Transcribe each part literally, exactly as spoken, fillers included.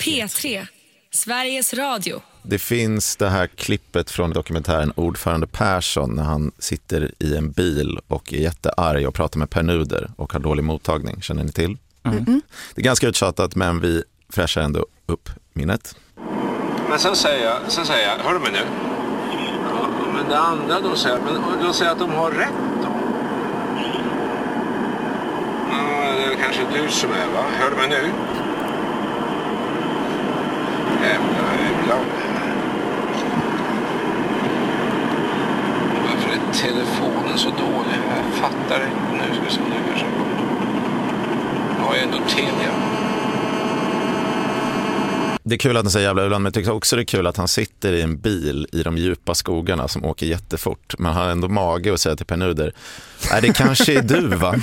P tre, Sveriges Radio. Det finns det här klippet från dokumentären Ordförande Persson när han sitter i en bil och är jättearg och pratar med Per Nuder och har dålig mottagning. Känner ni till? Mm. Det är ganska uttjatat, men vi fräschar ändå upp minnet. Men sen säger jag, sen säger jag, hör du mig nu? Ja, men det andra då säger jag, men då säger jag att de har rätt då. Ja, det är kanske du som är, va? Hör du mig nu? Jävlar, ibland. Varför är telefonen så dålig? Jag fattar inte. Nu ska vi se om det kanske går. Jag är ändå Telia. Det är kul att han säger jävla ulan, men jag tycker också det är kul att han sitter i en bil i de djupa skogarna som åker jättefort. Men han har ändå mage att säga till Per Nuder, nej, det kanske är du, va?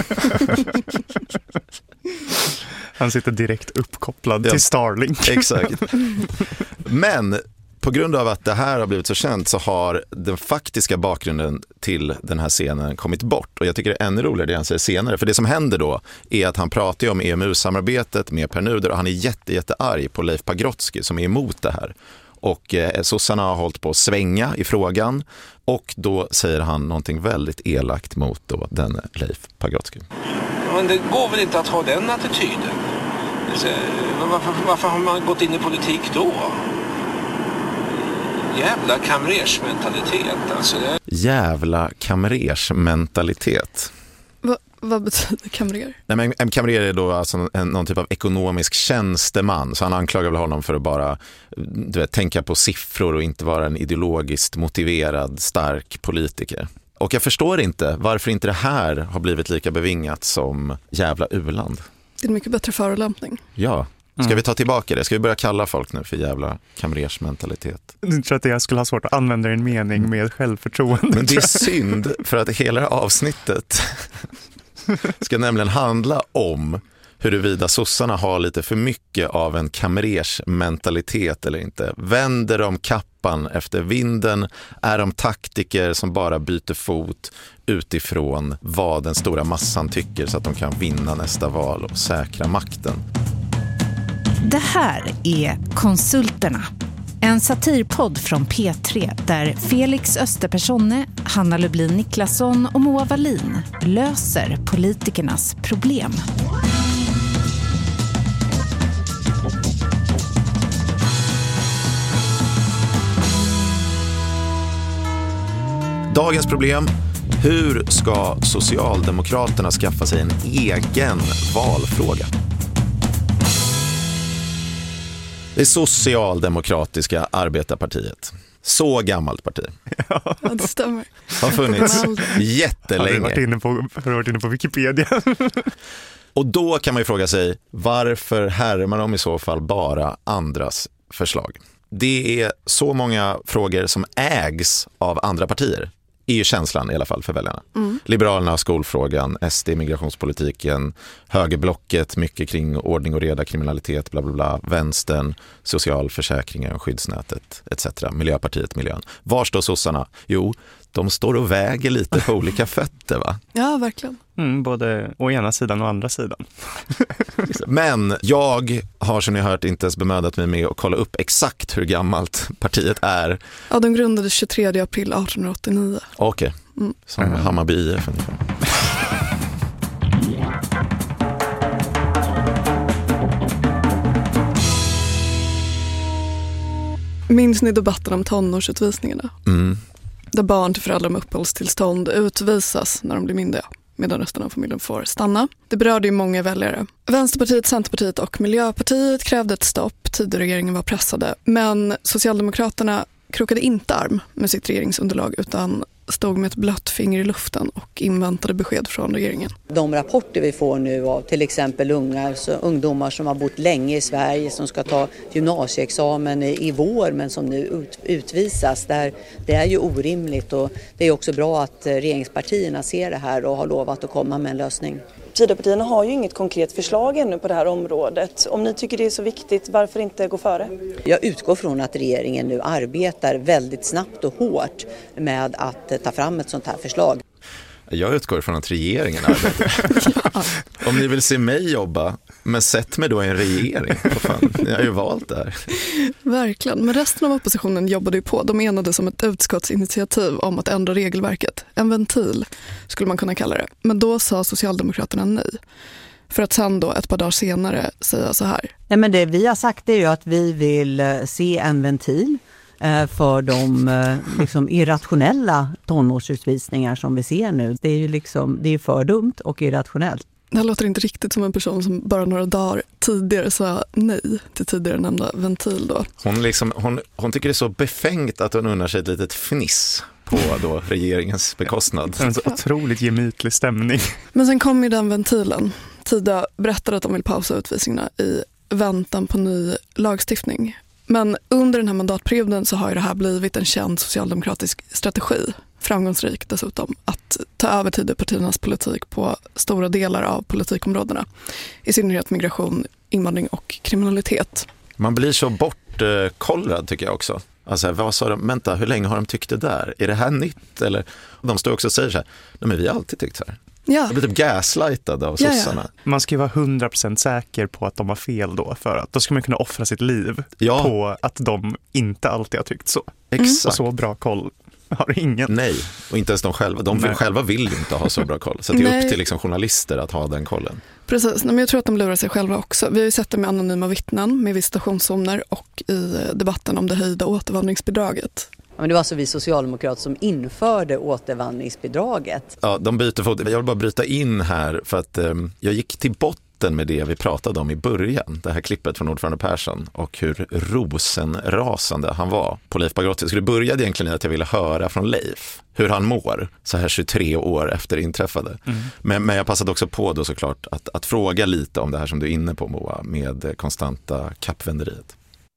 Han sitter direkt uppkopplad ja, till Starlink. Exakt. Men på grund av att det här har blivit så känt så har den faktiska bakgrunden till den här scenen kommit bort. Och jag tycker det är ännu roligare det han säger senare. För det som händer då är att han pratar ju om E M U-samarbetet med Per Nuder och han är jätte, jättearg på Leif Pagrotsky som är emot det här. Och eh, sossarna har hållit på att svänga i frågan och då säger han någonting väldigt elakt mot då den Leif Pagrotsky. Men det går väl inte att ha den attityden? Varför, varför har man gått in i politik då? Jävla kamrersmentalitet. Alltså det... Jävla kamrersmentalitet. Va, vad betyder kamrer? Nej, men en kamrer är då alltså en, någon typ av ekonomisk tjänsteman. Så han anklagar väl honom för att bara du vet, tänka på siffror och inte vara en ideologiskt motiverad, stark politiker. Och jag förstår inte varför inte det här har blivit lika bevingat som jävla u-land. Det är en mycket bättre förolämpning. Ja. Ska mm. vi ta tillbaka det? Ska vi börja kalla folk nu för jävla kamrersmentalitet? Jag tror att jag skulle ha svårt att använda en mening med självförtroende. Men det är synd för att hela avsnittet ska nämligen handla om huruvida sossarna har lite för mycket av en kamrersmentalitet eller inte. Vänder de kappan efter vinden? Är de taktiker som bara byter fot utifrån vad den stora massan tycker så att de kan vinna nästa val och säkra makten? Det här är Konsulterna, en satirpodd från P tre där Felix Österpersonne, Hanna Lublin Niklasson och Moa Wallin löser politikernas problem. Dagens problem: hur ska Socialdemokraterna skaffa sig en egen valfråga? Det Socialdemokratiska arbetarpartiet. Så gammalt parti. Ja, det stämmer. Har funnits jättelänge. Har du varit inne på, har du varit inne på Wikipedia? Och då kan man ju fråga sig, varför härmar de i så fall bara andras förslag? Det är så många frågor som ägs av andra partier. Är ju känslan i alla fall för väljarna. Mm. Liberalerna, skolfrågan, S D, migrationspolitiken, högerblocket, mycket kring ordning och reda, kriminalitet, bla bla bla, vänstern, socialförsäkringen, skyddsnätet, et cetera. Miljöpartiet, miljön. Var står sossarna? Jo, de står och väger lite på olika fötter, va? Ja, verkligen. Mm, både å ena sidan och andra sidan. Men jag har som ni har hört inte ens bemödat mig med att kolla upp exakt hur gammalt partiet är. Ja, de grundades tjugotredje april artonhundraåttionio. Okej, okay. mm. som mm. Hammarby I F ungefär. Minns ni debatten om tonårsutvisningarna? Mm. Där barn till föräldrar med uppehållstillstånd utvisas när de blir myndiga, medan resten av familjen får stanna. Det berörde ju många väljare. Vänsterpartiet, Centerpartiet och Miljöpartiet krävde ett stopp. Tidregeringen var pressade. Men Socialdemokraterna krokade inte arm med sitt regeringsunderlag utan stod med ett blött finger i luften och inväntade besked från regeringen. De rapporter vi får nu av till exempel unga, så ungdomar som har bott länge i Sverige som ska ta gymnasieexamen i, i vår men som nu ut, utvisas, där, det är ju orimligt och det är också bra att regeringspartierna ser det här och har lovat att komma med en lösning. Tidöpartierna har ju inget konkret förslag ännu på det här området. Om ni tycker det är så viktigt, varför inte gå före? Jag utgår från att regeringen nu arbetar väldigt snabbt och hårt med att ta fram ett sånt här förslag. Jag utgår från att regeringen arbetar. Ja. Om ni vill se mig jobba Men sätt mig då i en regering. Fan, jag har ju valt det här. Verkligen, men resten av oppositionen jobbade ju på. De enades om ett utskottsinitiativ om att ändra regelverket. En ventil skulle man kunna kalla det. Men då sa Socialdemokraterna nej. För att sen då ett par dagar senare säga så här. Nej, men det vi har sagt är ju att vi vill se en ventil för de liksom irrationella tonårsutvisningar som vi ser nu. Det är ju liksom, det är för dumt och irrationellt. Det här låter inte riktigt som en person som bara några dagar tidigare sa nej till tidigare nämnda ventil då. Hon, liksom, hon, hon tycker det är så befängt att hon unnar sig ett litet fniss på då regeringens bekostnad. En så otroligt gemytlig stämning. Men sen kom ju den ventilen. Tida berättade att de vill pausa utvisningarna i väntan på ny lagstiftning. Men under den här mandatperioden så har ju det här blivit en känd socialdemokratisk strategi, framgångsrik dessutom, att ta över Tidöpartiernas politik på stora delar av politikområdena. I synnerhet migration, invandring och kriminalitet. Man blir så bortkollrad tycker jag också. Alltså, vad sa de? Vänta, hur länge har de tyckt det där? Är det här nytt? Eller de står också och säger så här, nej men vi har alltid tyckt så här. Ja. Jag blir typ gaslightad av Ja, sossarna. ja. Man ska ju vara hundra procent säker på att de har fel då, för att då ska man kunna offra sitt liv Ja. på att de inte alltid har tyckt så. Exakt. Och så bra koll har ingen. Nej, och inte ens de själva. De Nej. själva vill ju inte ha så bra koll. Så det är Nej. upp till liksom journalister att ha den kollen. Precis, men jag tror att de lurar sig själva också. Vi har ju sett det med anonyma vittnen, med visitationszoner och i debatten om det höjda återvandringsbidraget. Ja, men det var alltså vi socialdemokrater som införde återvandringsbidraget. Ja, de byter fot. Jag vill bara bryta in här för att eh, jag gick till botten med det vi pratade om i början. Det här klippet från ordförande Persson och hur rosenrasande han var på Leif Pagrotsky. Så det började egentligen i att jag ville höra från Leif hur han mår så här tjugotre år efter det inträffade. Mm. Men, men jag passade också på då såklart att, att fråga lite om det här som du är inne på, Moa, med konstanta kappvänderiet.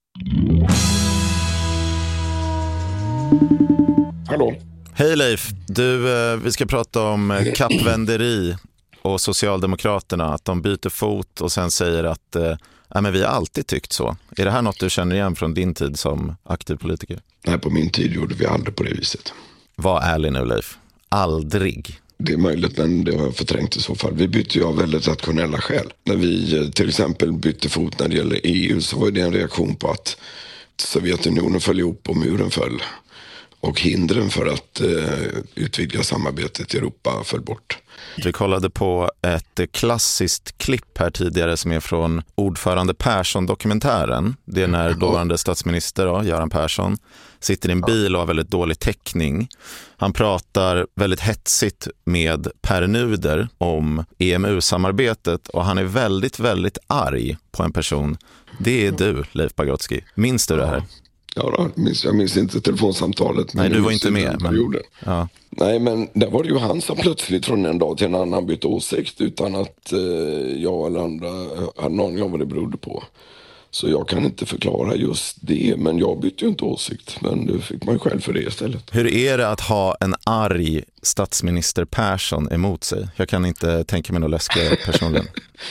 Hallå. Hej Leif, du, vi ska prata om kappvänderi och Socialdemokraterna, att de byter fot och sen säger att äh, men vi har alltid tyckt så. Är det här något du känner igen från din tid som aktiv politiker? Nej, på min tid gjorde vi aldrig på det viset. Var ärlig nu Leif, aldrig. Det är möjligt, men det har jag förträngt i så fall. Vi bytte ju av väldigt rationella skäl. När vi till exempel bytte fot när det gäller E U så var det en reaktion på att Sovjetunionen föll ihop och muren föll. Och hindren för att eh, utvidga samarbetet i Europa föll bort. Vi kollade på ett klassiskt klipp här tidigare som är från ordförande Persson-dokumentären. Det är när dåvarande statsminister då, Göran Persson sitter i en bil och har väldigt dålig täckning. Han pratar väldigt hetsigt med Per Nuder om E M U-samarbetet och han är väldigt, väldigt arg på en person. Det är du, Leif Pagrotsky. Minns du det här? Ja, då, minns, jag minns inte telefonsamtalet. Men Nej, du var inte med. Men... Ja. Nej, men där var det ju han som plötsligt från en dag till en annan bytte åsikt utan att eh, jag eller andra hade någon gång vad det berodde på. Så jag kan inte förklara just det, men jag bytte ju inte åsikt. Men det fick man ju själv för det istället. Hur är det att ha en arg statsminister Persson emot sig? Jag kan inte tänka mig något läskigare personligen.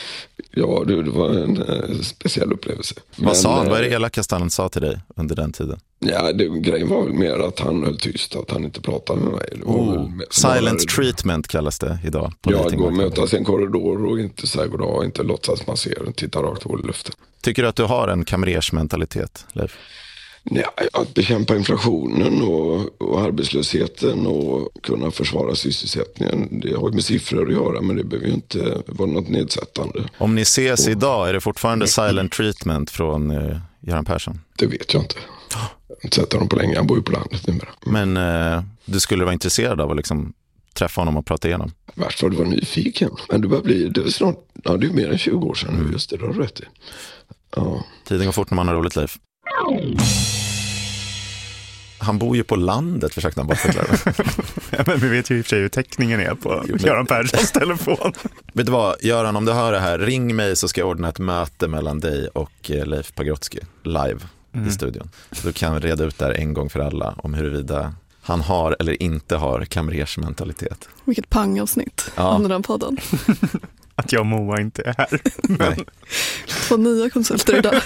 Ja, det, det var en eh, speciell upplevelse. Vad men, sa han? Vad är det elakaste han sa till dig under den tiden? Ja, det, grejen var väl mer att han höll tyst, att han inte pratade med mig. Det var oh, väl mer, silent treatment kallas det idag. På ja, gå och mötas i en korridor och inte säga goddag, inte låtsas man ser, titta rakt på luften. Tycker du att du har en kamrersmentalitet, Leif? Ja, att bekämpa inflationen och, och arbetslösheten och kunna försvara sysselsättningen, det har ju med siffror att göra, men det behöver ju inte vara något nedsättande. Om ni ses och, idag, är det fortfarande silent treatment från uh, Göran Persson? Det vet jag inte. Jag har inte sett honom på länge, han bor ju på landet numera. Men uh, du skulle vara intresserad av att liksom träffa honom och prata igenom? Värst var du var nyfiken, men du börjar bli, det är snart, ja det är mer än tjugo år sedan nu, mm. just det, du har rätt i. Ja. Tiden går fort när man har roligt, Leif. Han bor ju på landet, försökte han bara förklara. Ja, men vi vet ju i och för sig hur täckningen är på Göran Perssons telefon. Vet du vad, Göran, om du hör det här, ring mig så ska jag ordna ett möte mellan dig och Leif Pagrotsky live mm. i studion. Du kan reda ut där en gång för alla om huruvida han har eller inte har kamrersmentalitet. Vilket pangavsnitt ja. under den podden. Att jag och Moa inte är här. Men... Två nya konsulter idag.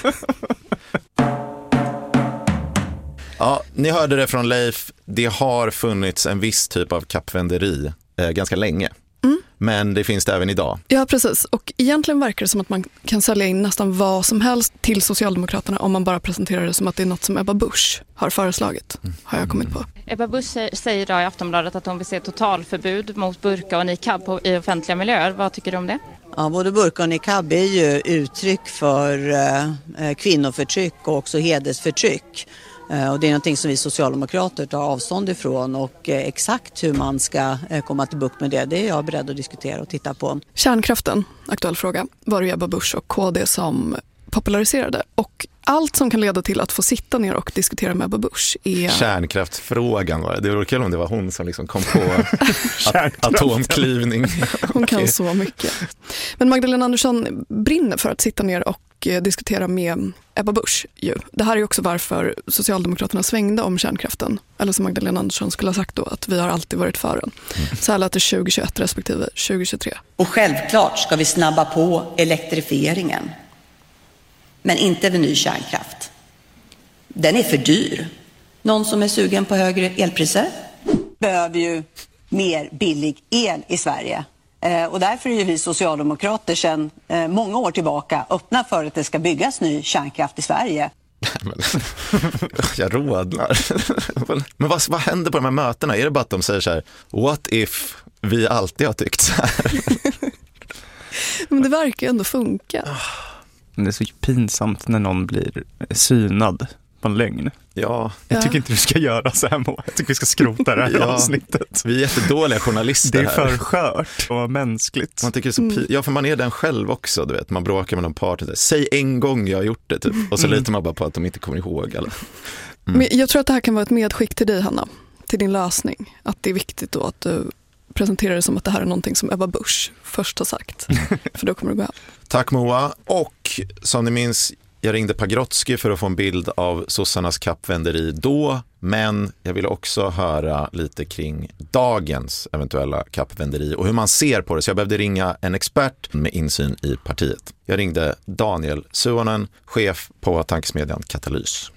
Ja, ni hörde det från Leif. Det har funnits en viss typ av kappvänderi eh, ganska länge. Mm. Men det finns det även idag. Ja, precis. Och egentligen verkar det som att man kan sälja in nästan vad som helst till Socialdemokraterna om man bara presenterar det som att det är något som Ebba Busch har föreslagit, mm. har jag kommit på. Ebba Busch säger idag i Aftonbladet att hon vill se totalförbud mot burka och niqab på, i offentliga miljöer. Vad tycker du om det? Ja, både burka och niqab är ju uttryck för eh, kvinnoförtryck och också hedersförtryck. Eh, och det är någonting som vi socialdemokrater tar avstånd ifrån och eh, exakt hur man ska eh, komma till bukt med det, det är jag beredd att diskutera och titta på. Kärnkraften, aktuell fråga, var det Ebba Busch och K D som populariserade. Och allt som kan leda till att få sitta ner och diskutera med Ebba Busch är... Kärnkraftfrågan var det. Det vore kul om det var hon som liksom kom på at- atomklyvning. Hon kan okay. så mycket. Men Magdalena Andersson brinner för att sitta ner och eh, diskutera med Ebba Busch. Ju. Det här är också varför Socialdemokraterna svängde om kärnkraften. Eller som Magdalena Andersson skulle ha sagt då, att vi har alltid varit för den. Mm. Så här lät det tjugohundratjugoett respektive tjugohundratjugotre. Och självklart ska vi snabba på elektrifieringen. Men inte vid ny kärnkraft. Den är för dyr. Någon som är sugen på högre elpriser? Behöver ju mer billig el i Sverige. Eh, och därför är ju vi socialdemokrater sedan eh, många år tillbaka öppna för att det ska byggas ny kärnkraft i Sverige. Jag rådnar. Men vad, vad händer på de här mötena? Är det bara att de säger så här, what if vi alltid har tyckt så här? Men det verkar ju ändå funka. Det är så pinsamt när någon blir synad på en lögn. Ja. Jag tycker inte du ska göra så här, Moa. Jag tycker vi ska skrota det här ja. avsnittet. Vi är jättedåliga journalister. Det är för här. skört och mänskligt. Man tycker det är så pi- ja, för man är den själv också, du vet. Man bråkar med någon part. Säg en gång jag har gjort det, typ. Och så mm. litar man bara på att de inte kommer ihåg. Eller? Mm. Men jag tror att det här kan vara ett medskick till dig, Hanna. Till din lösning. Att det är viktigt då att du presenterar det som att det här är någonting som Ebba Busch först har sagt. För då kommer det gå hem. Tack Moa. Och som ni minns, jag ringde Pagrotsky för att få en bild av sossarnas kappvänderi då. Men jag ville också höra lite kring dagens eventuella kappvänderi och hur man ser på det. Så jag behövde ringa en expert med insyn i partiet. Jag ringde Daniel Suonen, chef på tankesmedjan Katalys.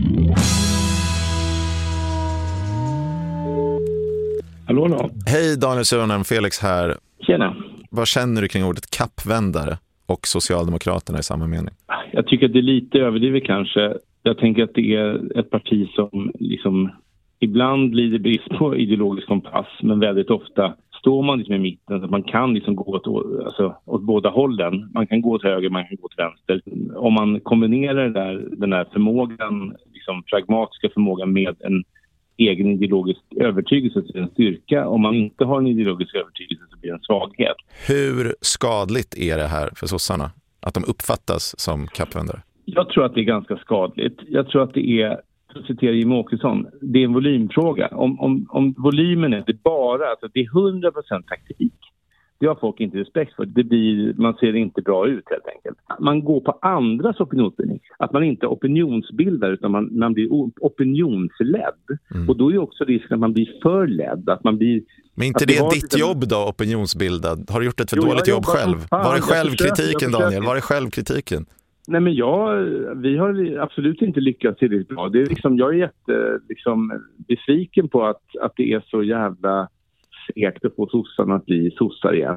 Hallå då. Hej Daniel Suonen, Felix här. Tjena. Vad känner du kring ordet kappvändare och Socialdemokraterna i samma mening? Jag tycker att det är lite överdrivet kanske. Jag tänker att det är ett parti som liksom ibland lider brist på ideologisk kompass, men väldigt ofta står man liksom i mitten så att man kan liksom gå åt, alltså, åt båda hållen. Man kan gå åt höger, man kan gå åt vänster. Om man kombinerar det där, den här förmågan, liksom pragmatiska förmågan med en egen ideologisk övertygelse till en styrka. Om man inte har en ideologisk övertygelse så blir det en svaghet. Hur skadligt är det här för sossarna? Att de uppfattas som kappvändare? Jag tror att det är ganska skadligt. Jag tror att det är, för att citera Jimmie Åkesson, det är en volymfråga. Om, om, om volymen är det bara, alltså det är hundra procent taktik. Det har folk inte respekt för. Det blir, man ser inte bra ut helt enkelt. Man går på andras opinionsbildning. Att man inte opinionsbildar utan man, man blir opinionsledd. Mm. Och då är också risken att man blir för ledd. Att man blir, men inte det är ditt lite... jobb då, opinionsbildad? Har du gjort ett för jo, dåligt jobb själv? Var är självkritiken, Daniel? Var är självkritiken? Nej, men jag, vi har absolut inte lyckats tillräckligt bra. Det är liksom, jag är jätte, liksom, besviken på att, att det är så jävla segt att få sossarna att bli sossar igen.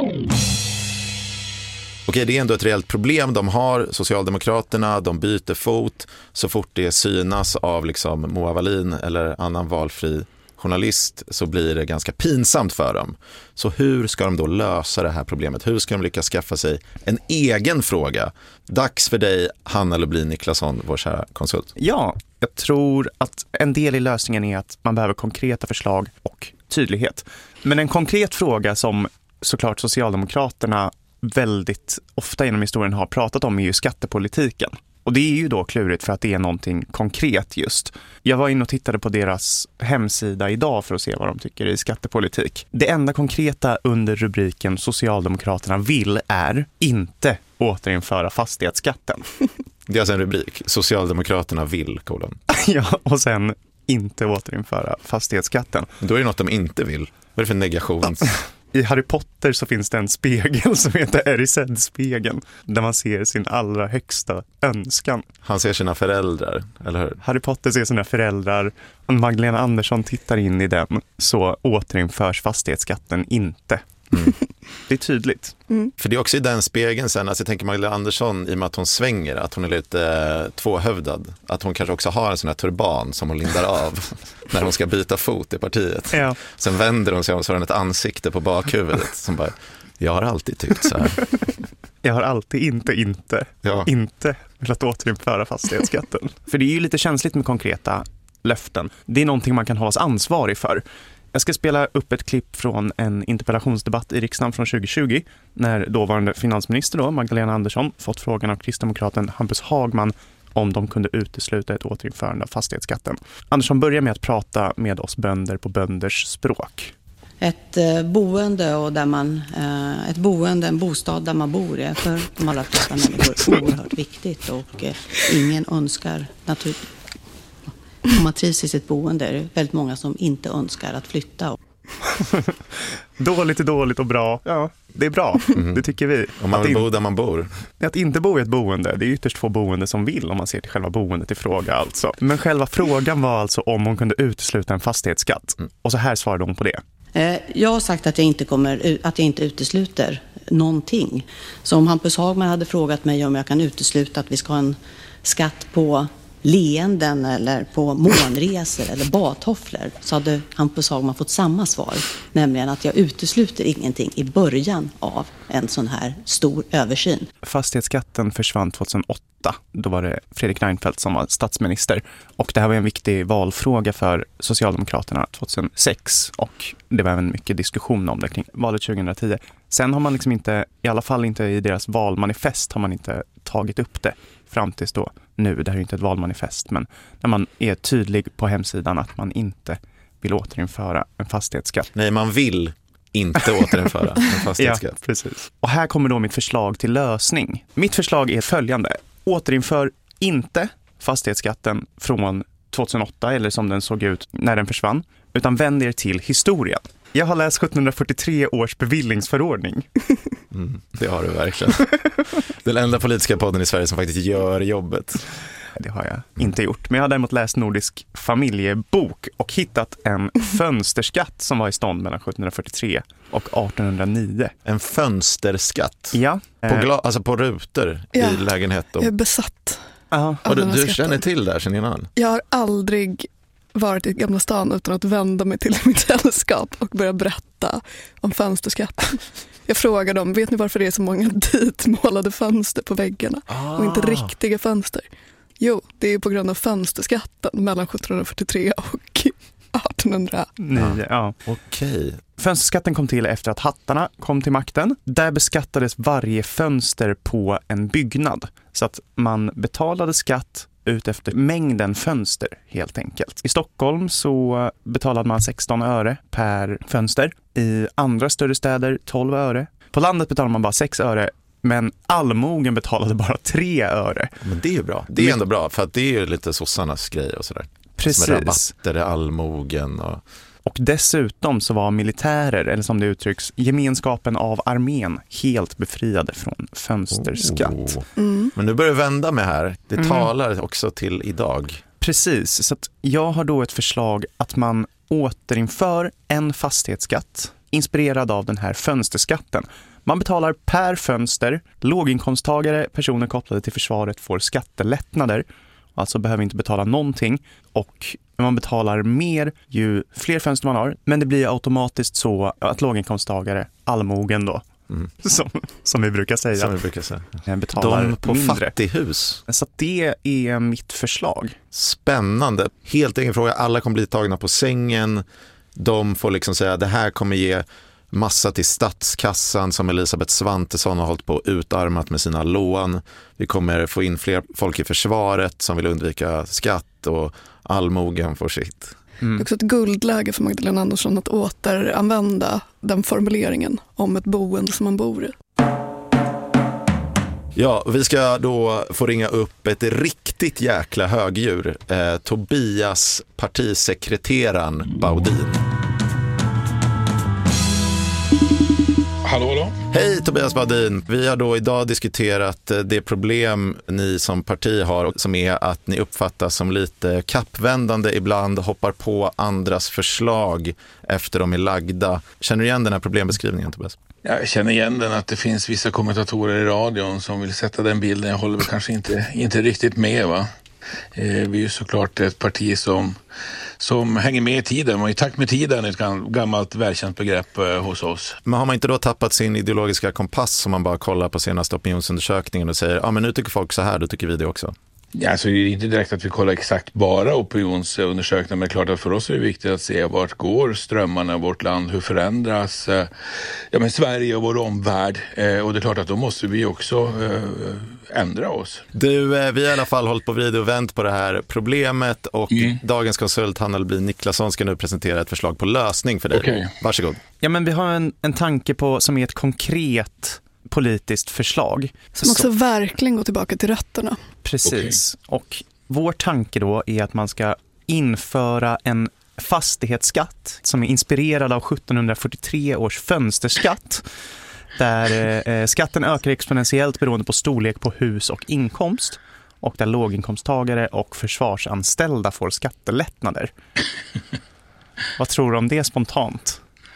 Okej, det är ändå ett reellt problem de har. Socialdemokraterna, de byter fot så fort det synas av liksom Moa Wallin eller annan valfri journalist så blir det ganska pinsamt för dem. Så hur ska de då lösa det här problemet? Hur ska de lyckas skaffa sig en egen fråga? Dags för dig, Hanna Lublin Niklasson, vår kära konsult. Ja, jag tror att en del i lösningen är att man behöver konkreta förslag och tydlighet. Men en konkret fråga som såklart Socialdemokraterna väldigt ofta genom historien har pratat om är ju skattepolitiken. Och det är ju då klurigt för att det är någonting konkret just. Jag var inne och tittade på deras hemsida idag för att se vad de tycker i skattepolitik. Det enda konkreta under rubriken Socialdemokraterna vill är inte återinföra fastighetsskatten. Det är alltså en rubrik. Socialdemokraterna vill, kolon. Ja, och sen inte återinföra fastighetsskatten. Då är det något de inte vill. Vad är det för negations... I Harry Potter så finns det en spegel som heter Erised-spegeln där man ser sin allra högsta önskan. Han ser sina föräldrar, eller hur? Harry Potter ser sina föräldrar. Om Magdalena Andersson tittar in i den så återinförs fastighetsskatten inte. Mm. Det är tydligt. Mm. För det är också i den spegeln sen, alltså jag tänker Magdalena Andersson i och med att hon svänger, att hon är lite eh, tvåhövdad, att hon kanske också har en sån här turban som hon lindar av när hon ska byta fot i partiet. Ja. Sen vänder hon sig om så har hon ett ansikte på bakhuvudet som bara, jag har alltid tyckt så här. Jag har alltid inte, inte, ja. inte velat återinföra fastighetsskatten. För det är ju lite känsligt med konkreta löften. Det är någonting man kan hållas ansvarig för. Jag ska spela upp ett klipp från en interpellationsdebatt i riksdagen från tjugo tjugo när dåvarande finansminister då, Magdalena Andersson fått frågan av kristdemokraten Hampus Hagman om de kunde utesluta ett återinförande av fastighetsskatten. Andersson börjar med att prata med oss bönder på bönders språk. Ett eh, boende och där man eh, ett boende, en bostad där man bor är för de allra flesta människor oerhört viktigt och eh, ingen önskar naturligtvis. Om man trivs i sitt boende är det väldigt många som inte önskar att flytta. Dåligt är dåligt och bra. Ja, det är bra. Mm. Det tycker vi. Om man att vill in... bo där man bor. Att inte bo i ett boende, det är ytterst få boende som vill om man ser till själva boendet i fråga alltså. Men själva frågan var alltså om hon kunde utesluta en fastighetsskatt. Mm. Och så här svarade hon på det. Jag har sagt att jag inte kommer, att jag inte utesluter någonting. Så om Hampus Hagman hade frågat mig om jag kan utesluta att vi ska ha en skatt på leenden eller på månresor eller badtofflor, så hade Hampus Hagman fått samma svar, nämligen att jag utesluter ingenting i början av en sån här stor översyn. Fastighetsskatten försvann tjugohundraåtta. Då var det Fredrik Reinfeldt som var statsminister. Och det här var en viktig valfråga för Socialdemokraterna tjugohundrasex. Och det var även mycket diskussion om det kring valet tjugohundratio. Sen har man liksom inte, i alla fall inte i deras valmanifest, har man inte tagit upp det fram tills då nu. Det här är ju inte ett valmanifest, men när man är tydlig på hemsidan att man inte vill återinföra en fastighetsskatt. Nej, man vill inte återinföra en fastighetsskatt. Ja, precis. Och här kommer då mitt förslag till lösning. Mitt förslag är följande. Återinför inte fastighetsskatten från tjugohundraåtta eller som den såg ut när den försvann, utan vänd er till historien. Jag har läst sjuttonhundrafyrtiotre års bevillningsförordning. Mm, det har du verkligen. Den enda politiska podden i Sverige som faktiskt gör jobbet. Det har jag inte gjort. Men jag har däremot läst Nordisk familjebok och hittat en fönsterskatt som var i stånd mellan sjuttonhundrafyrtiotre och artonhundranio. En fönsterskatt? Ja. På, gla- alltså på rutor ja. i lägenhet? Och... Jag är besatt. Uh-huh. Och du, du känner till det här sedan innan? Jag har aldrig varit i Gamla stan utan att vända mig till mitt sällskap och börja berätta om fönsterskatten. Jag frågar dem, vet ni varför det är så många ditmålade fönster på väggarna ah. och inte riktiga fönster? Jo, det är på grund av fönsterskatten mellan sjuttonhundrafyrtiotre och artonhundranio. Ja. Okej. Fönsterskatten kom till efter att hattarna kom till makten. Där beskattades varje fönster på en byggnad. Så att man betalade skatt ut efter mängden fönster helt enkelt. I Stockholm så betalade man sexton öre per fönster. I andra större städer tolv öre. På landet betalade man bara sex öre. Men allmogen betalade bara tre öre. Men det är ju bra. Det är ändå bra för att det är ju lite sossarnas grej och sådär. Precis. Med rabatter, allmogen och... Och dessutom så var militärer, eller som det uttrycks, gemenskapen av armén helt befriade från fönsterskatt. Oh. Mm. Men nu börjar det vända med här. Det mm. talar också till idag. Precis, så att jag har då ett förslag att man återinför en fastighetsskatt inspirerad av den här fönsterskatten. Man betalar per fönster. Låginkomsttagare, personer kopplade till försvaret får skattelättnader. Alltså behöver inte betala någonting. Och man betalar mer ju fler fönster man har. Men det blir automatiskt så att låginkomsttagare, allmogen då, mm. som, som vi brukar säga, som vi brukar säga. betalar de på mindre. Fattighus. Så det är mitt förslag. Spännande. Helt egen fråga. Alla kommer bli tagna på sängen. De får liksom säga att det här kommer ge massa till statskassan som Elisabeth Svantesson har hållit på utarmat med sina lån. Vi kommer få in fler folk i försvaret som vill undvika skatt och allmogen får sitt. Mm. Det är också ett guldläge för Magdalena Andersson att återanvända den formuleringen om ett boende som man bor i. Ja, vi ska då få ringa upp ett riktigt jäkla högdjur. Eh, Tobias, partisekreteraren Baudin. Hallå då? Hej Tobias Badin, vi har då idag diskuterat det problem ni som parti har som är att ni uppfattas som lite kappvändande ibland, hoppar på andras förslag efter de är lagda. Känner du igen den här problembeskrivningen, Tobias? Jag känner igen den, att det finns vissa kommentatorer i radion som vill sätta den bilden. Jag håller väl kanske inte, inte riktigt med, va? Eh, vi är ju såklart ett parti som, som hänger med i tiden. Och i takt med tiden är ett gammalt välkänt begrepp eh, hos oss. Men har man inte då tappat sin ideologiska kompass som man bara kollar på senaste opinionsundersökningen och säger, ja ah, men nu tycker folk så här, då tycker vi det också? Ja, alltså det är inte direkt att vi kollar exakt bara opinionsundersökningar, men klart att för oss är det viktigt att se vart går strömmarna i vårt land, hur förändras eh, ja, men Sverige och vår omvärld, eh, och det är klart att då måste vi också eh, ändra oss. Du, eh, vi har i alla fall hållit på vid och vänt på det här problemet och mm. dagens konsult Hanna Lublin Niklasson ska nu presentera ett förslag på lösning för dig. Okay. Varsågod. Ja, men vi har en, en tanke på som är ett konkret politiskt förslag. Som också så, verkligen går tillbaka till rötterna. Precis. Okay. Och vår tanke då är att man ska införa en fastighetsskatt som är inspirerad av sjuttonhundrafyrtiotre års fönsterskatt. Där eh, skatten ökar exponentiellt beroende på storlek på hus och inkomst. Och där låginkomsttagare och försvarsanställda får skattelättnader. Vad tror du om det spontant?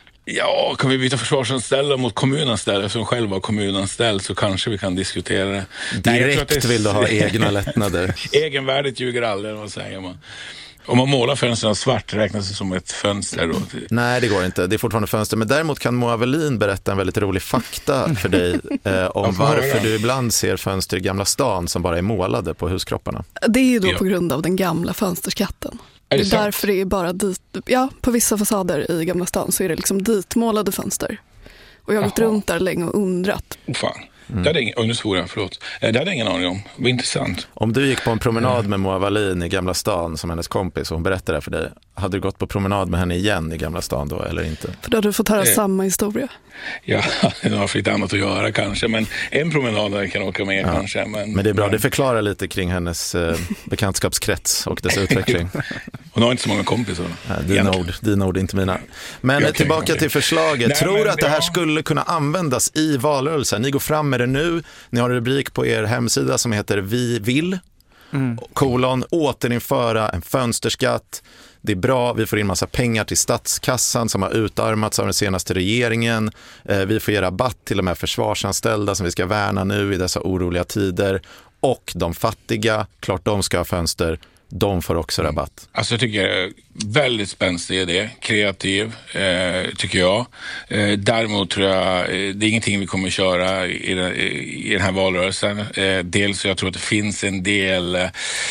Ja, kan vi byta försvarsanställda mot kommunanställda som själv var kommunanställd, så kanske vi kan diskutera det. Direkt Nej, det är... vill du ha egna lättnader. Egenvärdet ljuger aldrig, vad säger man? Om man målar fönstren svart räknas det som ett fönster då? Nej, det går inte. Det är fortfarande fönster. Men däremot kan Moa Wallin berätta en väldigt rolig fakta för dig eh, om varför du ibland ser fönster i Gamla stan som bara är målade på huskropparna. Det är ju då ja. på grund av den gamla fönsterskatten. Är det, det är därför det är bara dit, ja, på vissa fasader i Gamla stan så är det liksom ditmålade fönster. Och jag har gått runt där länge och undrat. Oh, fan. Mm. Det hade ingen, oh, nu svor jag, förlåt. Det hade ingen aning om. Det var intressant. Om du gick på en promenad med Moa Wallin i Gamla stan som hennes kompis och hon berättade det för dig, hade du gått på promenad med henne igen i Gamla stan då eller inte? För då hade du fått höra eh. samma historia. Ja, det har för lite annat att göra kanske, men en promenad där kan åka med ja. kanske. Men, men det är bra, det förklarar lite kring hennes eh, bekantskapskrets och dess utveckling. Hon har inte så många kompisar. Ja, dina, ord, dina ord, inte mina. Men okay, tillbaka okay. till förslaget. Nej, Tror du att det här ja. skulle kunna användas i valrörelsen? Ni går fram med det nu. Ni har en rubrik på er hemsida som heter Vi vill. Mm. Kolon, återinföra en fönsterskatt. Det är bra, vi får in massa pengar till statskassan som har utarmats av den senaste regeringen. Eh, vi får ge rabatt till de här försvarsanställda som vi ska värna nu i dessa oroliga tider. Och de fattiga, klart de ska ha fönster. De får också rabatt. Alltså jag tycker väldigt spänstig idé, kreativ eh, tycker jag. Eh, däremot tror jag eh, det är ingenting vi kommer köra i den, i den här valrörelsen. Eh, dels så jag tror att det finns en del eh,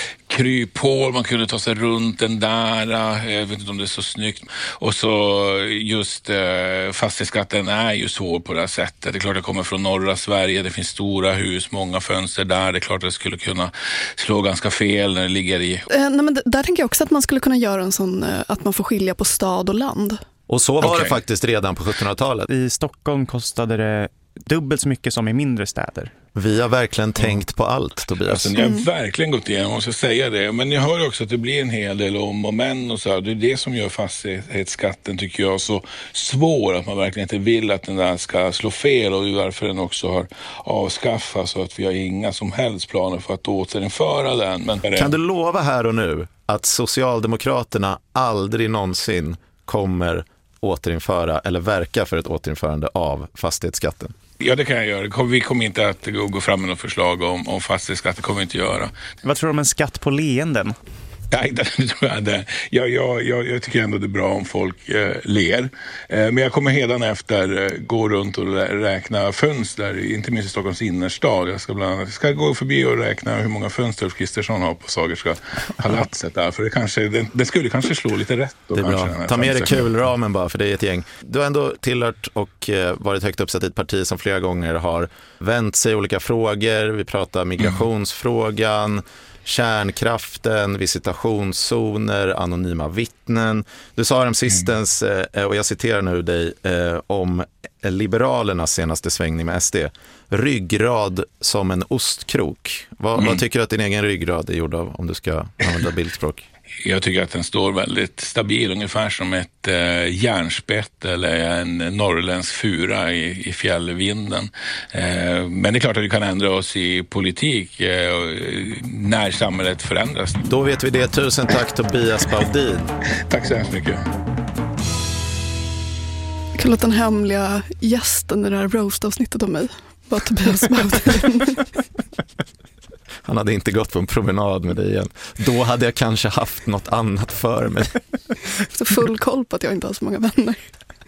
kryphål, man kunde ta sig runt den där, jag vet inte om det är så snyggt. Och så just eh, fastighetsskatten är ju svår på det här sättet. Det är klart att det kommer från norra Sverige, det finns stora hus, många fönster där. Det är klart att det skulle kunna slå ganska fel när det ligger i. Eh, nej, men där tänker jag också att man skulle kunna göra en sån, eh, att man får skilja på stad och land. Och så var okay. det faktiskt redan på sjuttonhundratalet. I Stockholm kostade det dubbelt så mycket som i mindre städer. Vi har verkligen tänkt på allt, Tobias. Alltså, ni har verkligen gått igenom, måste jag säga det. Men jag hör också att det blir en hel del om och men och så här. Det är det som gör fastighetsskatten, tycker jag, så svår att man verkligen inte vill att den där ska slå fel, och varför den också har avskaffats, så att vi har inga som helst planer för att återinföra den. Men kan du lova här och nu att Socialdemokraterna aldrig någonsin kommer återinföra eller verka för ett återinförande av fastighetsskatten? Ja, det kan jag göra. Vi kommer inte att gå fram med något förslag om, om fastighetsskatt. Det kommer vi inte göra. Vad tror du om en skatt på leenden? Nej, det tror jag inte. Jag, jag, jag, jag tycker ändå det är bra om folk eh, ler. Eh, men jag kommer hedan efter eh, gå runt och räkna fönster, inte minst i Stockholms innerstad. Jag ska, bland annat, ska gå förbi och räkna hur många fönster Kristersson har på Sagerska palatset där. För det, kanske, det, det skulle kanske slå lite rätt. Då, det är kanske, bra. Ta med dig kulramen bara, för det är ett gäng. Du har ändå tillhört och eh, varit högt uppsatt i ett parti som flera gånger har vänt sig i olika frågor. Vi pratar migrationsfrågan, mm. kärnkraften, visitationszoner, anonyma vittnen. Du sa dem sistens, mm. och jag citerar nu dig, om Liberalernas senaste svängning med S D. Ryggrad som en ostkrok. Vad, Mm. vad tycker du att din egen ryggrad är gjord av, om du ska använda bildspråk? Jag tycker att den står väldigt stabil, ungefär som ett eh, järnspett eller en norrländsk fura i, i fjällvinden. Eh, men det är klart att vi kan ändra oss i politik eh, när samhället förändras. Då vet vi det. Tusen tack Tobias Baudin. Tack så hemskt mycket. Kul att den hemliga gästen i det här roast-avsnittet av mig var Tobias Baudin. Han hade inte gått på en promenad med dig igen. Då hade jag kanske haft något annat för mig. Så full koll på att jag inte har så många vänner.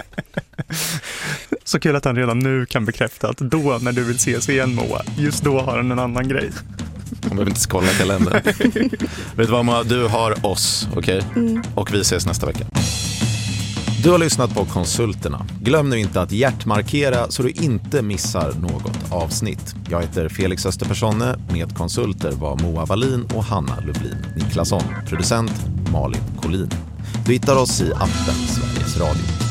Så kul att han redan nu kan bekräfta att då när du vill ses igen, Moa, just då har han en annan grej. Jag behöver inte kolla kalendern. Vet du vad, Moa? Du har oss, okej? Okay? Mm. Och vi ses nästa vecka. Du har lyssnat på Konsulterna. Glöm nu inte att hjärtmarkera så du inte missar något avsnitt. Jag heter Felix Österpersonne. Med konsulter var Moa Wallin och Hanna Lublin Niklasson. Producent Malin Collin. Du hittar oss i appen Sveriges Radio.